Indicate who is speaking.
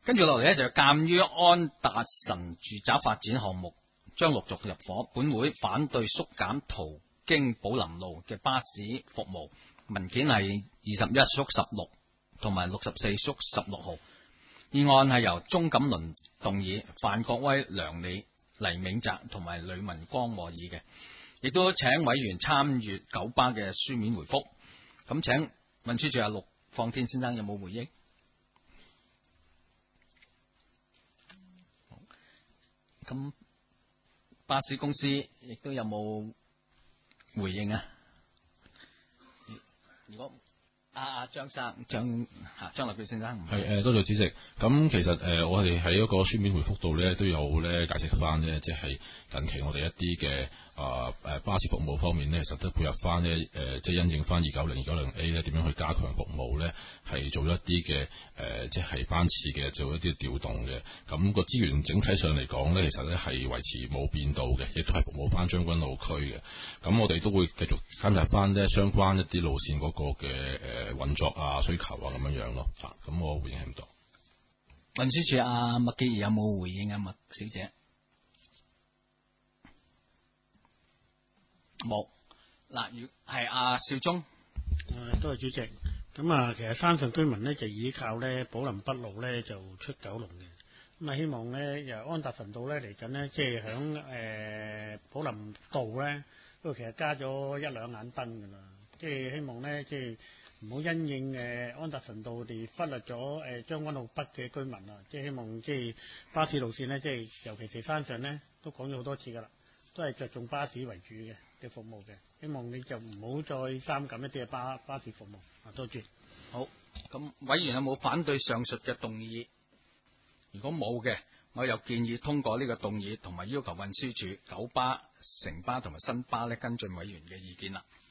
Speaker 1: 跟住落嚟呢，就鑒於安達臣住宅發展項目將陸續入伙，本會反對縮減途經寶林路嘅巴士服務。文件係21/16同埋64/16號。議案係由鍾錦麟動議，范國威、梁理、黎銘澤同埋呂文光和議嘅，亦都請委員參閱九巴嘅書面回覆。咁請運輸署陸放天先生有冇回應？咁巴士公司亦都有冇回應啊？如果張立基先生
Speaker 2: 係多謝主席。咁其實我哋喺一個書面回覆度咧都有咧解釋翻咧，即係近期我哋一啲嘅巴士服務方面咧，其實都配合翻咧即係因應翻290A 咧點樣去加強服務咧，係做一啲嘅即係班次嘅做一啲調動嘅。咁個資源整體上嚟講咧，其實咧係維持冇變到嘅，亦都係服務翻將軍澳區嘅。咁我哋都會繼續監察翻咧相關一啲路線嗰個嘅運作啊、需求啊咁樣咯。咁我回應唔到。
Speaker 1: 運輸署麥潔儀有冇回應啊？麥小姐冇。嗱，如係邵忠。
Speaker 3: 多謝主席。咁其實山上居民呢，就依靠咧寶林北路咧就出九龍嘅。咁希望咧由安達臣道咧嚟緊呢，即係響寶林道咧，都其實加咗1-2眼燈噶啦。即係希望咧，即係唔好因應安達臣道哋忽略咗將軍澳北嘅居民啊！即係希望即係巴士路線咧，即係尤其是山上咧，都講咗好多次噶啦，都係着重巴士為主嘅服務嘅。希望你就唔好再刪減一啲嘅巴士服務啊！多謝。
Speaker 1: 好，咁委員有冇反對上述嘅動議？如果冇嘅，我又建議通過呢個動議，同埋要求運輸署九巴、城巴同埋新巴咧跟進委員嘅意見啦。